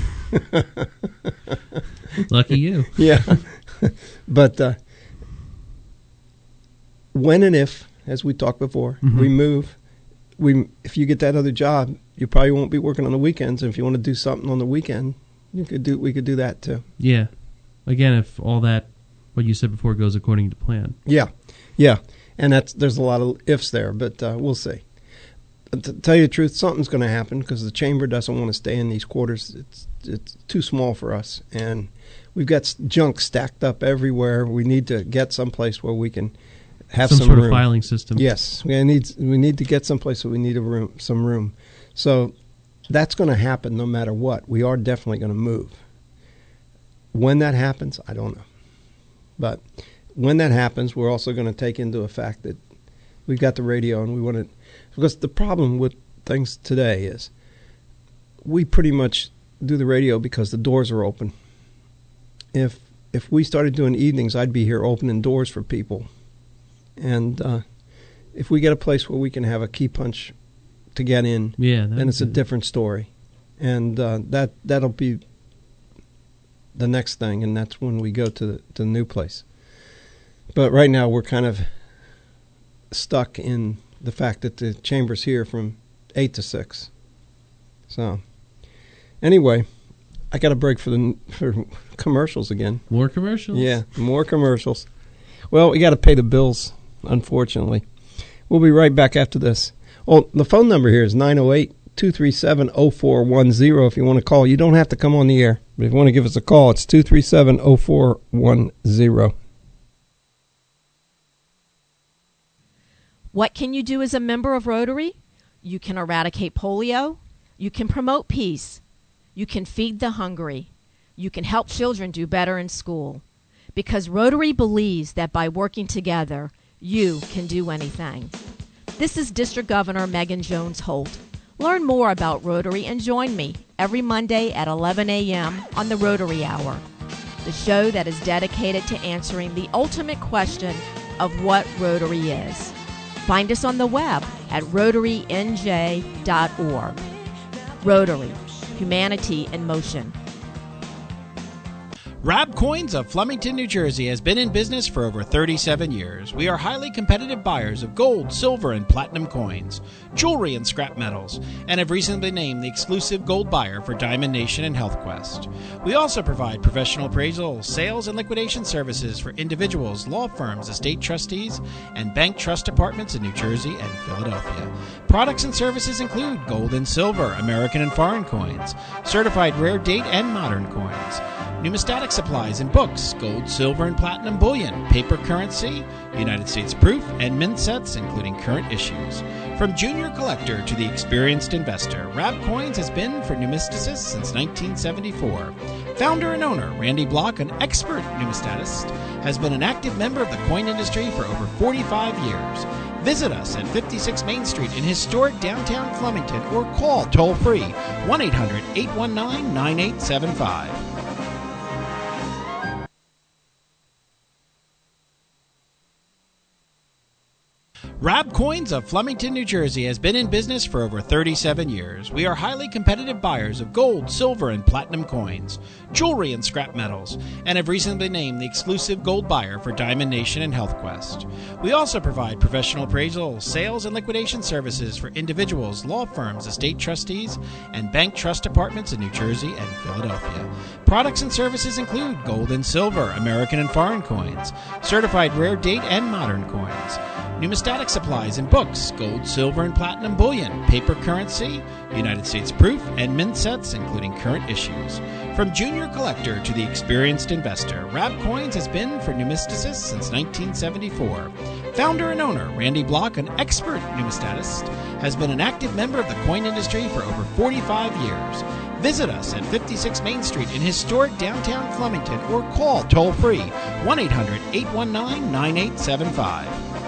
Lucky you. Yeah. But when and if, as we talked before, mm-hmm. we move, if you get that other job, you probably won't be working on the weekends. And if you want to do something on the weekend, we could do that too. Yeah. Again, if all that, what you said before, goes according to plan. Yeah. Yeah. And there's a lot of ifs there, but we'll see. To tell you the truth, something's going to happen because the chamber doesn't want to stay in these quarters. It's too small for us, and we've got junk stacked up everywhere. We need to get someplace where we can have some sort room. Of filing system. Yes, we need to get someplace where we need some room. So that's going to happen no matter what. We are definitely going to move. When that happens, I don't know, but when that happens, we're also going to take into effect that we've got the radio, and we want to. Because the problem with things today is we pretty much do the radio because the doors are open. If we started doing evenings, I'd be here opening doors for people. And if we get a place where we can have a key punch to get in, then it's a different story. And that'll be the next thing, and that's when we go to the new place. But right now we're kind of stuck in the fact that the chamber's here from 8 to 6. So, anyway, I got a break for commercials again. More commercials? Yeah, more commercials. Well, we got to pay the bills, unfortunately. We'll be right back after this. Well, the phone number here is 908-237-0410 if you want to call. You don't have to come on the air, but if you want to give us a call, it's 237-0410. What can you do as a member of Rotary? You can eradicate polio. You can promote peace. You can feed the hungry. You can help children do better in school. Because Rotary believes that by working together, you can do anything. This is District Governor Megan Jones Holt. Learn more about Rotary and join me every Monday at 11 a.m. on the Rotary Hour, the show that is dedicated to answering the ultimate question of what Rotary is. Find us on the web at rotarynj.org. Rotary, humanity in motion. Rab Coins of Flemington, New Jersey has been in business for over 37 years. We are highly competitive buyers of gold, silver, and platinum coins, jewelry, and scrap metals, and have recently been named the exclusive gold buyer for Diamond Nation and Health Quest. We also provide professional appraisal, sales, and liquidation services for individuals, law firms, estate trustees, and bank trust departments in New Jersey and Philadelphia. Products and services include gold and silver, American and foreign coins, certified rare date and modern coins, numismatic supplies and books, gold, silver, and platinum bullion, paper currency, United States proof, and mint sets, including current issues. From junior collector to the experienced investor, Rab Coins has been for numisticists since 1974. Founder and owner Randy Block, an expert numismatist, has been an active member of the coin industry for over 45 years. Visit us at 56 Main Street in historic downtown Flemington or call toll-free 1-800-819-9875. Rab Coins of Flemington, New Jersey has been in business for over 37 years. We are highly competitive buyers of gold, silver, and platinum coins, jewelry, and scrap metals, and have recently been named the exclusive gold buyer for Diamond Nation and Health Quest. We also provide professional appraisal, sales, and liquidation services for individuals, law firms, estate trustees, and bank trust departments in New Jersey and Philadelphia. Products and services include gold and silver, American and foreign coins, certified rare date and modern coins, numismatic supplies and books, gold, silver, and platinum bullion, paper currency, United States proof, and mint sets, including current issues. From junior collector to the experienced investor, Rab Coins has been for numisticists since 1974. Founder and owner Randy Block, an expert numismatist, has been an active member of the coin industry for over 45 years. Visit us at 56 Main Street in historic downtown Flemington or call toll-free 1-800-819-9875.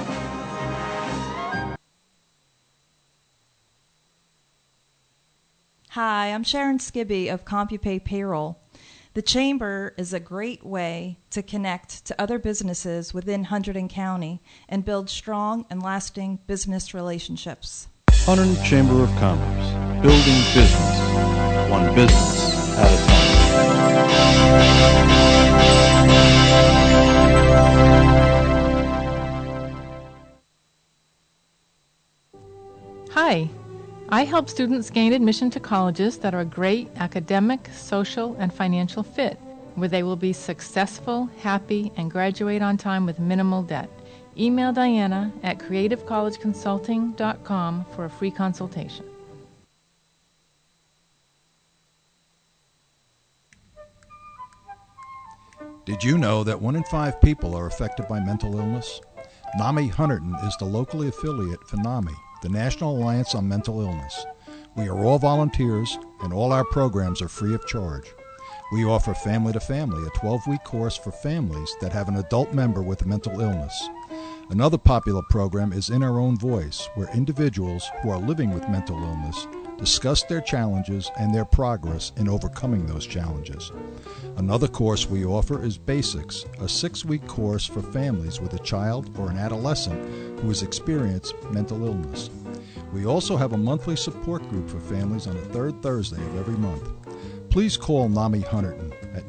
Hi, I'm Sharon Skibby of CompuPay Payroll. The Chamber is a great way to connect to other businesses within Hunterdon County and build strong and lasting business relationships. Hunterdon Chamber of Commerce, building business, one business at a time. Hi. I help students gain admission to colleges that are a great academic, social, and financial fit, where they will be successful, happy, and graduate on time with minimal debt. Email Diana at creativecollegeconsulting.com for a free consultation. Did you know that 1 in 5 people are affected by mental illness? NAMI Hunterdon is the locally affiliate for NAMI, the National Alliance on Mental Illness. We are all volunteers, and all our programs are free of charge. We offer Family to Family, a 12-week course for families that have an adult member with a mental illness. Another popular program is In Our Own Voice, where individuals who are living with mental illness discuss their challenges and their progress in overcoming those challenges. Another course we offer is Basics, a 6-week course for families with a child or an adolescent who has experienced mental illness. We also have a monthly support group for families on the third Thursday of every month. Please call NAMI Hunterdon at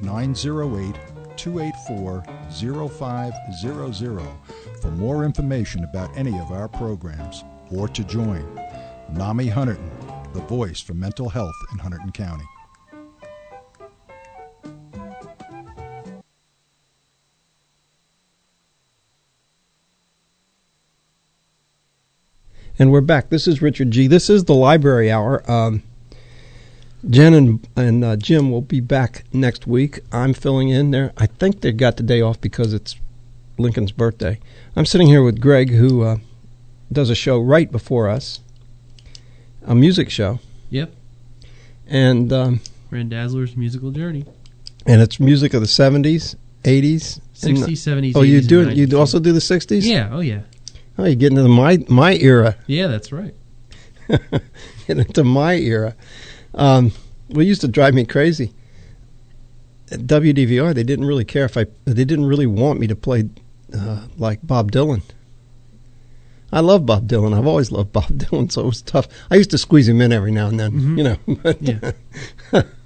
908-284-0500 for more information about any of our programs or to join. NAMI Hunterdon, the voice for mental health in Hunterdon County. And we're back. This is Richard G. This is the Library Hour. Jen and Jim will be back next week. I'm filling in there. I think they got the day off because it's Lincoln's birthday. I'm sitting here with Greg, who does a show right before us, a music show. Yep. And Rand Dazzler's Musical Journey. And it's music of the 70s, 80s, 60s, 70s. Oh, 80s, you do and it? You also do the 60s? Yeah. Oh, yeah. Oh, you get into my era. Yeah, that's right. Get into my era. What used to drive me crazy at WDVR, they didn't really care they didn't really want me to play like Bob Dylan. I love Bob Dylan. I've always loved Bob Dylan, so it was tough. I used to squeeze him in every now and then, you know. But,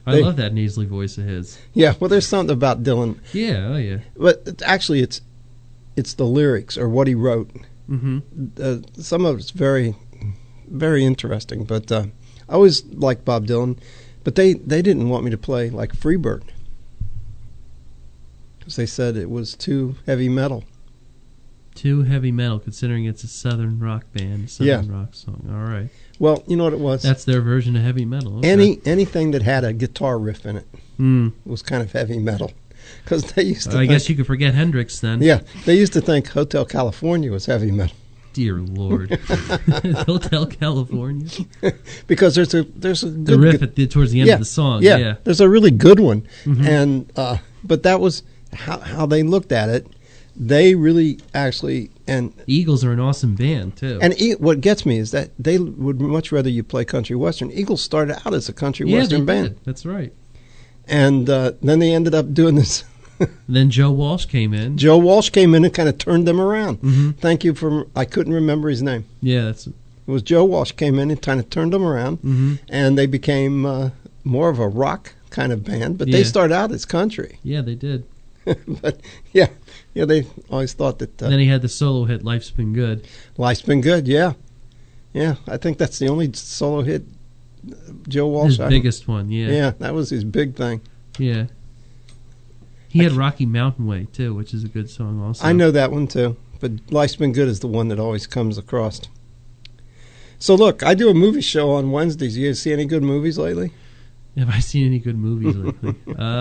I love that nasally voice of his. Yeah, well, there's something about Dylan. Yeah, oh yeah. But actually, it's the lyrics or what he wrote. Mm-hmm. Some of it's very, very interesting. But I always liked Bob Dylan, but they didn't want me to play like Freebird because they said it was too heavy metal. Too heavy metal, considering it's a southern rock band, southern rock song. All right. Well, you know what it was? That's their version of heavy metal. Okay. Anything that had a guitar riff in it was kind of heavy metal. Because they used to I guess you could forget Hendrix then. Yeah, they used to think Hotel California was heavy metal. Dear Lord. Hotel California? Because there's a good the riff towards the end of the song. Yeah, there's a really good one. Mm-hmm. And but that was how they looked at it. They really actually and Eagles are an awesome band too. And what gets me is that they would much rather you play country western. Eagles started out as a country western band. Did. That's right. And then they ended up doing this. Then Joe Walsh came in. Joe Walsh came in and kind of turned them around. Mm-hmm. Thank you for. I couldn't remember his name. Yeah, it was Joe Walsh came in and kind of turned them around, and they became more of a rock kind of band. But they started out as country. Yeah, they did. But yeah, they always thought that. Then he had the solo hit "Life's Been Good." Life's Been Good, yeah. I think that's the only solo hit Joe Walsh. His biggest one, yeah. Yeah, that was his big thing. Yeah. He had Rocky Mountain Way too, which is a good song also. I know that one too, but Life's Been Good is the one that always comes across. So look, I do a movie show on Wednesdays. You guys see any good movies lately? Have I seen any good movies lately?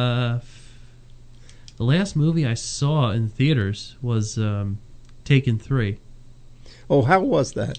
The last movie I saw in theaters was Taken 3. Oh, how was that?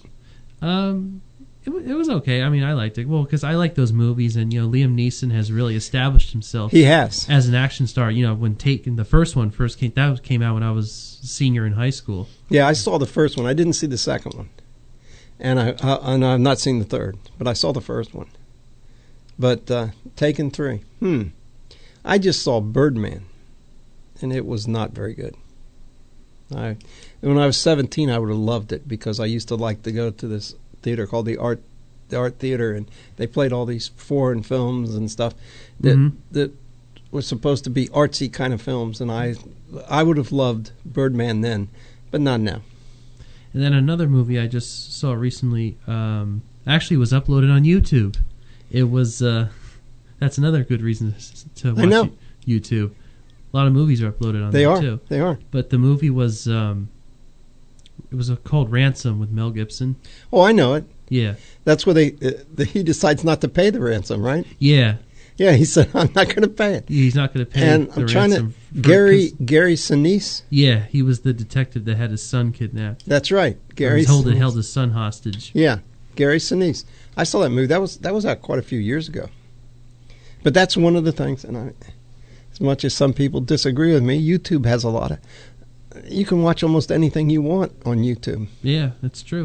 It was okay. I mean, I liked it. Well, because I like those movies, and Liam Neeson has really established himself. He has as an action star. When Taken, the first one came out when I was a senior in high school. Yeah, I saw the first one. I didn't see the second one, and I've not seen the third, but I saw the first one. But Taken 3. I just saw Birdman. And it was not very good. When I was 17, I would have loved it because I used to like to go to this theater called the Art Theater, and they played all these foreign films and stuff that were supposed to be artsy kind of films, and I would have loved Birdman then, but not now. And then another movie I just saw recently actually was uploaded on YouTube. It was that's another good reason to watch YouTube. A lot of movies are uploaded on there too. They are. But the movie was it was called Ransom with Mel Gibson. Oh, I know it. Yeah. That's where he decides not to pay the ransom, right? Yeah. Yeah, he said, I'm not going to pay it. He's not going to pay and the I'm trying ransom. Gary Sinise? Yeah, he was the detective that had his son kidnapped. That's right. Gary held his son hostage. Yeah, Gary Sinise. I saw that movie. That was out quite a few years ago. But that's one of the things, and as much as some people disagree with me, YouTube has a lot of... You can watch almost anything you want on YouTube. Yeah, that's true.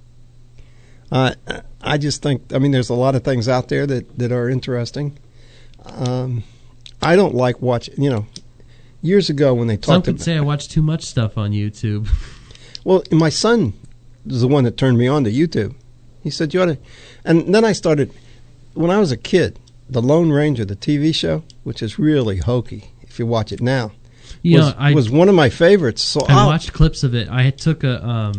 I just think... there's a lot of things out there that are interesting. I don't like watching... years ago when they talked... Some could say I watch too much stuff on YouTube. Well, my son was the one that turned me on to YouTube. He said, you ought to... And then I started... When I was a kid... The Lone Ranger, the TV show, which is really hokey if you watch it now, was one of my favorites. So I watched clips of it. I took a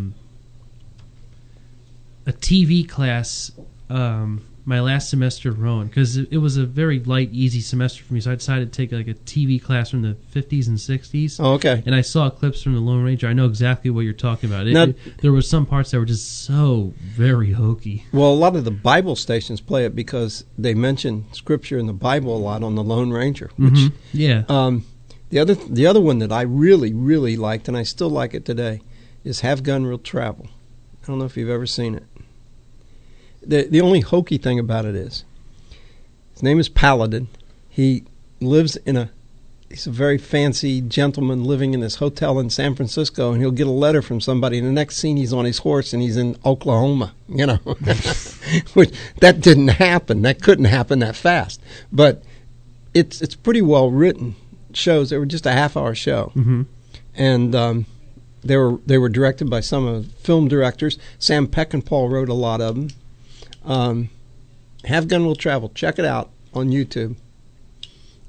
TV class my last semester of Rowan because it was a very light, easy semester for me. So I decided to take like a TV class from the 50s and 60s. Oh, okay. And I saw clips from the Lone Ranger. I know exactly what you're talking about. There were some parts that were just so very hokey. Well, a lot of the Bible stations play it because they mention Scripture in the Bible a lot on the Lone Ranger. Which, yeah. The other one that I really, really liked, and I still like it today, is Have Gun Will Travel. I don't know if you've ever seen it. The only hokey thing about it is his name is Paladin. He lives he's a very fancy gentleman living in this hotel in San Francisco, and he'll get a letter from somebody, and the next scene he's on his horse and he's in Oklahoma, Which that didn't happen. That couldn't happen that fast. But it's pretty well written shows. They were just a half-hour show. Mm-hmm. And they were directed by some of the film directors. Sam Peckinpah wrote a lot of them. Have Gun Will Travel. Check it out on YouTube.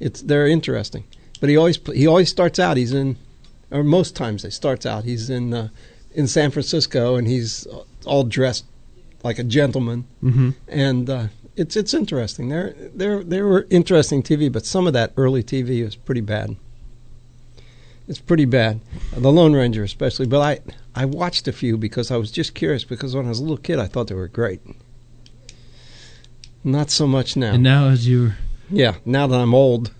They're interesting. But he always starts out. He's in, or most times he starts out. He's in San Francisco, and he's all dressed like a gentleman. Mm-hmm. And it's interesting. They were interesting TV, but some of that early TV was pretty bad. It's pretty bad. The Lone Ranger especially. But I watched a few because I was just curious, because when I was a little kid I thought they were great. Not so much now. And now as you... Yeah, now that I'm old.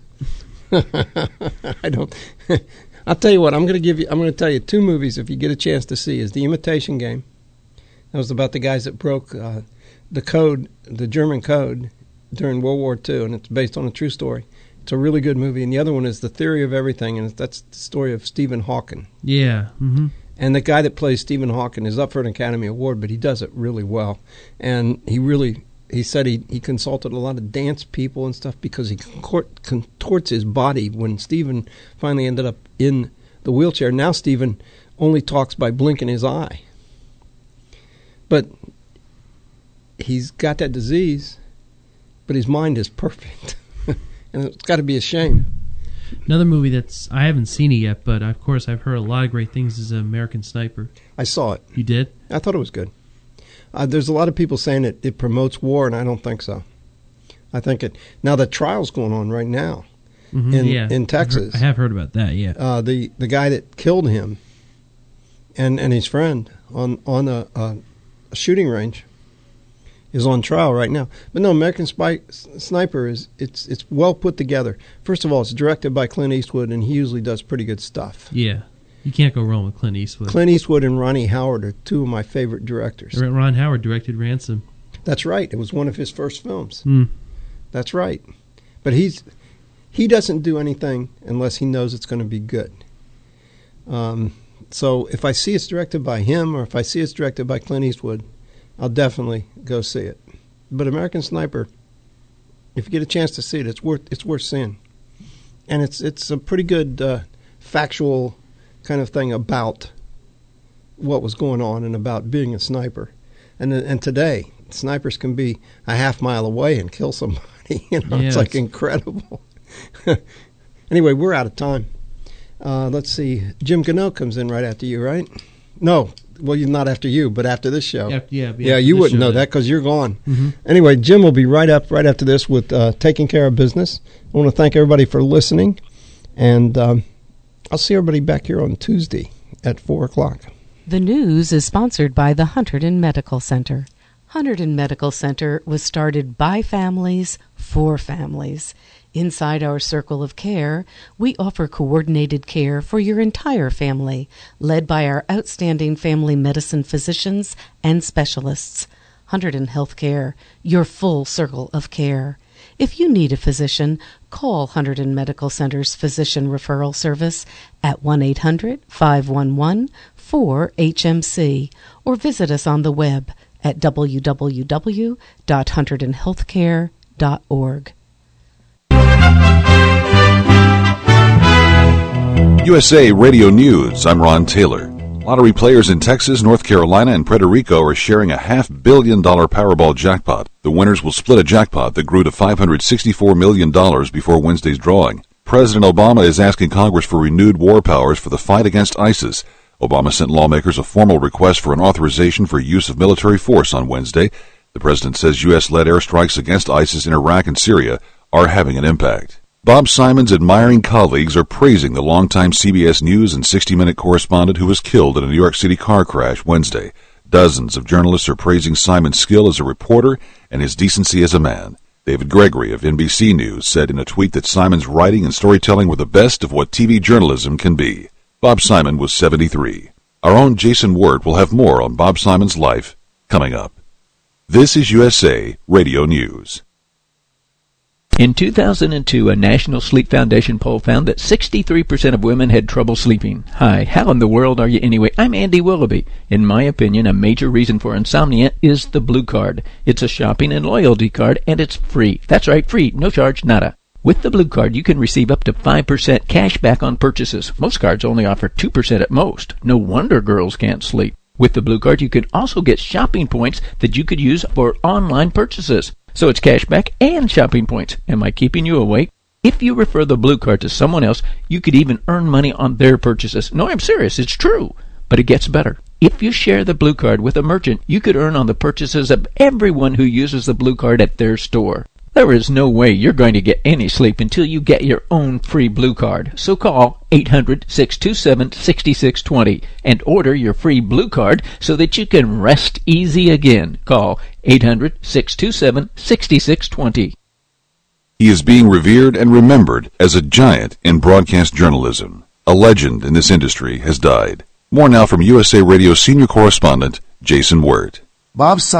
I don't... I'll tell you what, I'm going to tell you two movies if you get a chance to see. Is The Imitation Game. That was about the guys that broke the code, the German code, during World War II, and it's based on a true story. It's a really good movie. And the other one is The Theory of Everything, and that's the story of Stephen Hawking. Yeah. Mm-hmm. And the guy that plays Stephen Hawking is up for an Academy Award, but he does it really well. And he said he consulted a lot of dance people and stuff because he contorts his body. When Stephen finally ended up in the wheelchair, now Stephen only talks by blinking his eye. But he's got that disease, but his mind is perfect. And it's got to be a shame. Another movie I haven't seen it yet, but of course I've heard a lot of great things, is American Sniper. I saw it. You did? I thought it was good. There's a lot of people saying it promotes war, and I don't think so. I think now the trial's going on right now in Texas. I have heard about that. Yeah. The guy that killed him and his friend on a shooting range is on trial right now. But no, American Sniper it's well put together. First of all, it's directed by Clint Eastwood, and he usually does pretty good stuff. Yeah. You can't go wrong with Clint Eastwood. Clint Eastwood and Ronnie Howard are two of my favorite directors. Ron Howard directed Ransom. That's right. It was one of his first films. Mm. That's right. But he doesn't do anything unless he knows it's going to be good. So if I see it's directed by him, or if I see it's directed by Clint Eastwood, I'll definitely go see it. But American Sniper, if you get a chance to see it, it's worth seeing. And it's a pretty good factual kind of thing about what was going on and about being a sniper. And today, snipers can be a half mile away and kill somebody. It's like incredible. Anyway, we're out of time. Let's see. Jim Gano comes in right after you, right? No. Well, not after you, but after this show. Yeah, you wouldn't know that because you're gone. Mm-hmm. Anyway, Jim will be right after this with Taking Care of Business. I want to thank everybody for listening, and I'll see everybody back here on Tuesday at 4 o'clock. The news is sponsored by the Hunterdon Medical Center. Hunterdon Medical Center was started by families for families. Inside our circle of care, we offer coordinated care for your entire family, led by our outstanding family medicine physicians and specialists. Hunterdon Healthcare, your full circle of care. If you need a physician, call Hunterdon Medical Center's Physician Referral Service at 1-800-511-4HMC or visit us on the web at www.hunterdonhealthcare.org. USA Radio News, I'm Ron Taylor. Lottery players in Texas, North Carolina, and Puerto Rico are sharing a $500 million Powerball jackpot. The winners will split a jackpot that grew to $564 million before Wednesday's drawing. President Obama is asking Congress for renewed war powers for the fight against ISIS. Obama sent lawmakers a formal request for an authorization for use of military force on Wednesday. The president says U.S.-led airstrikes against ISIS in Iraq and Syria are having an impact. Bob Simon's admiring colleagues are praising the longtime CBS News and 60 Minutes correspondent who was killed in a New York City car crash Wednesday. Dozens of journalists are praising Simon's skill as a reporter and his decency as a man. David Gregory of NBC News said in a tweet that Simon's writing and storytelling were the best of what TV journalism can be. Bob Simon was 73. Our own Jason Wirt will have more on Bob Simon's life coming up. This is USA Radio News. In 2002, a National Sleep Foundation poll found that 63% of women had trouble sleeping. Hi, how in the world are you anyway? I'm Andy Willoughby. In my opinion, a major reason for insomnia is the Blue Card. It's a shopping and loyalty card, and it's free. That's right, free. No charge, nada. With the Blue Card, you can receive up to 5% cash back on purchases. Most cards only offer 2% at most. No wonder girls can't sleep. With the Blue Card, you can also get shopping points that you could use for online purchases. So it's cash back and shopping points. Am I keeping you awake? If you refer the Blue Card to someone else, you could even earn money on their purchases. No, I'm serious. It's true. But it gets better. If you share the Blue Card with a merchant, you could earn on the purchases of everyone who uses the Blue Card at their store. There is no way you're going to get any sleep until you get your own free Blue Card. So call 800-627-6620 and order your free Blue Card so that you can rest easy again. Call 800-627-6620. He is being revered and remembered as a giant in broadcast journalism. A legend in this industry has died. More now from USA Radio senior correspondent Jason Wirt. Bob's son